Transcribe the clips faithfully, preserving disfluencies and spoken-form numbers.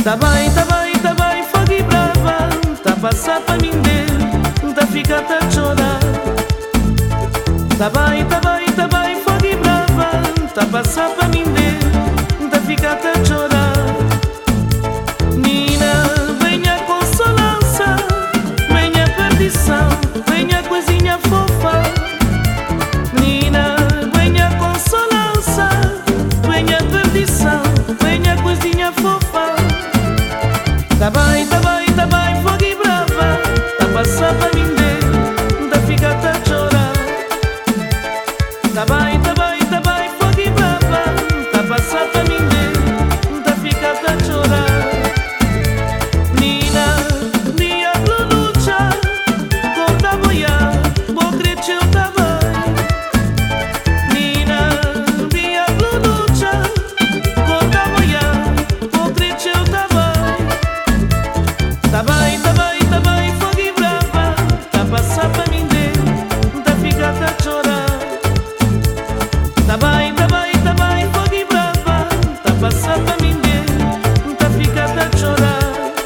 Tá bem, tá bem, tá bem, fogo e brava. Tá passar pra mim dele, tá ficar até chorar. Tá bem, tá bem, tá bem, fogo e brava. Tá passar pra mim dele, tá ficar até chorar. Nina, venha consolança, venha perdição, venha coisinha fofa. Nina, venha consolança, venha perdição, venha coisinha fofa. Tá bem, tá bem, tá bem, fogo e brava. Tá passar pra mim dele, tá ficar até chorar. Tá bem, tá bem, tá bem, fogo e brava. Tá passar pra mim dele, tá ficar até chorar. Nina, dia de lucha, conta boia, vou crescer tá bem. Nina, dia de lucha, conta boia, vou crescer tá bem. Tá bem, tá bem, tá bem, fogo e brava. Tá passar pra mim dele, tá ficar até chorar. Tá bem, tá bem, tá bem, fogo e brava. Tá passar pra mim dele, tá ficar até chorar.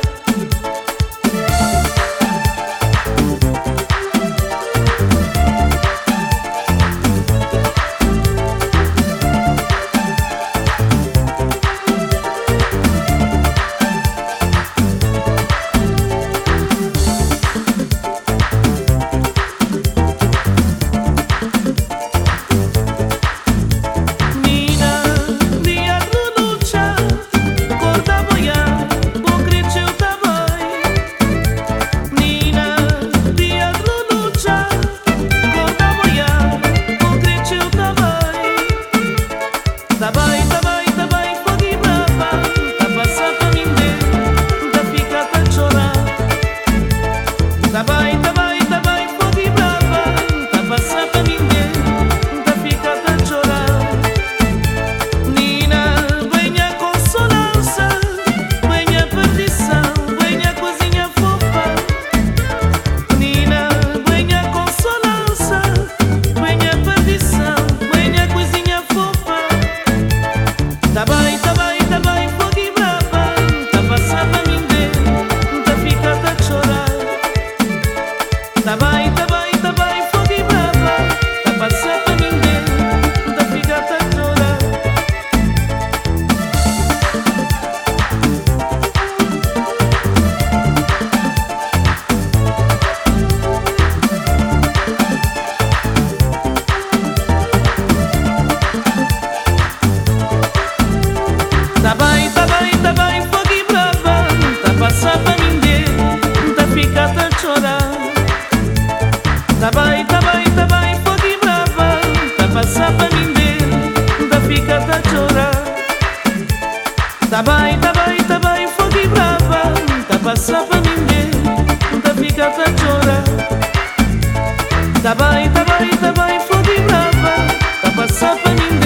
Tá bem, tá bem, tá bem, fogo e brava. Tá passar pra mim dele, tá ficar até chorar. Tá bem, tá bem, tá bem, fogo e brava. Tá passar pra mim dele, tá ficar até chorar. Nina, venha consolança, venha perdição, venha coisinha fofa. Nina, venha consolança, venha perdição, venha coisinha fofa. Tá bem, tá bem, tá bem, fogo e brava. Tá passar pra mim dele, tá ficar até chorar. Tá bem, tá bem, tá bem, fogo e brava. Tá passar pra mim dele, tá ficar até chorar. Tá bem, tá bem, tá bem, fogo e brava. Tá passar pra mim dele, tá ficar até chorar. Tá bem, tá bem, tá bem, fogo e brava. Tá passar pra mim dele, tá ficar até chorar. Tá bem, tá bem, tá bem, fogo e brava. Tá passar pra mim dele, tá ficar até chorar. Tá bem, tá bem, tá bem, fogo e brava. Tá passar pra mim dele.